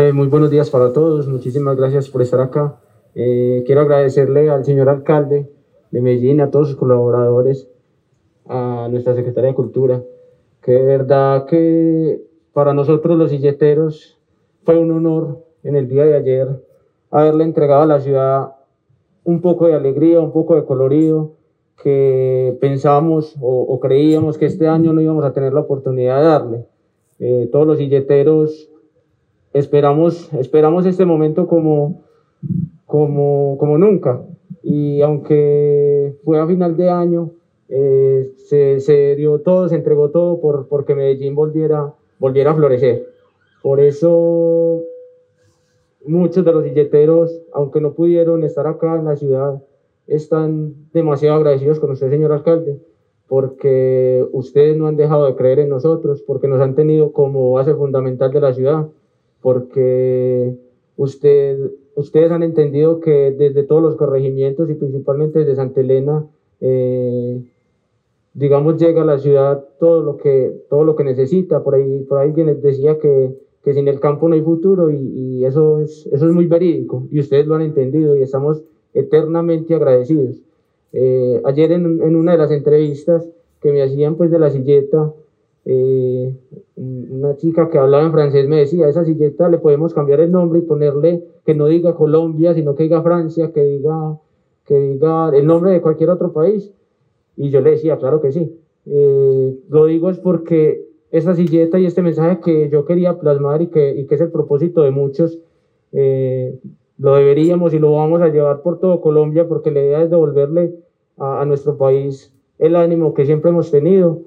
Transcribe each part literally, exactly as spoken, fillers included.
Eh, muy buenos días para todos, muchísimas gracias por estar acá. Eh, quiero agradecerle al señor alcalde de Medellín, a todos sus colaboradores, a nuestra secretaria de Cultura, que de verdad que para nosotros los silleteros fue un honor en el día de ayer haberle entregado a la ciudad un poco de alegría, un poco de colorido, que pensábamos o, o creíamos que este año no íbamos a tener la oportunidad de darle. Eh, todos los silleteros esperamos, esperamos este momento como, como, como nunca. Y aunque fue a final de año, eh, se, se dio todo, se entregó todo por, porque Medellín volviera, volviera a florecer. Por eso muchos de los silleteros, aunque no pudieron estar acá en la ciudad, están demasiado agradecidos con usted, señor alcalde, porque ustedes no han dejado de creer en nosotros, porque nos han tenido como base fundamental de la ciudad, porque usted, ustedes han entendido que desde todos los corregimientos y principalmente desde Santa Elena, eh, digamos, llega a la ciudad todo lo que, todo lo que necesita. Por ahí, por ahí alguien les decía que, que sin el campo no hay futuro, y, y eso, es, eso es muy verídico, y ustedes lo han entendido y estamos eternamente agradecidos. Eh, ayer en, en una de las entrevistas que me hacían pues de la silleta, eh, una chica que hablaba en francés me decía: a esa silleta le podemos cambiar el nombre y ponerle que no diga Colombia, sino que diga Francia, que diga, que diga el nombre de cualquier otro país. Y yo le decía, claro que sí. Eh, lo digo es porque esta silleta y este mensaje que yo quería plasmar, y que, y que es el propósito de muchos, eh, lo deberíamos y lo vamos a llevar por todo Colombia, porque la idea es devolverle a, a nuestro país el ánimo que siempre hemos tenido.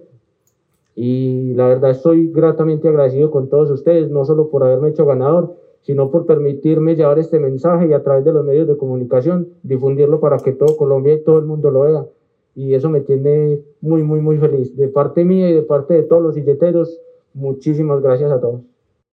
Y la verdad estoy gratamente agradecido con todos ustedes, no solo por haberme hecho ganador, sino por permitirme llevar este mensaje y a través de los medios de comunicación difundirlo para que todo Colombia y todo el mundo lo vea. Y eso me tiene muy, muy, muy feliz. De parte mía y de parte de todos los silleteros, muchísimas gracias a todos.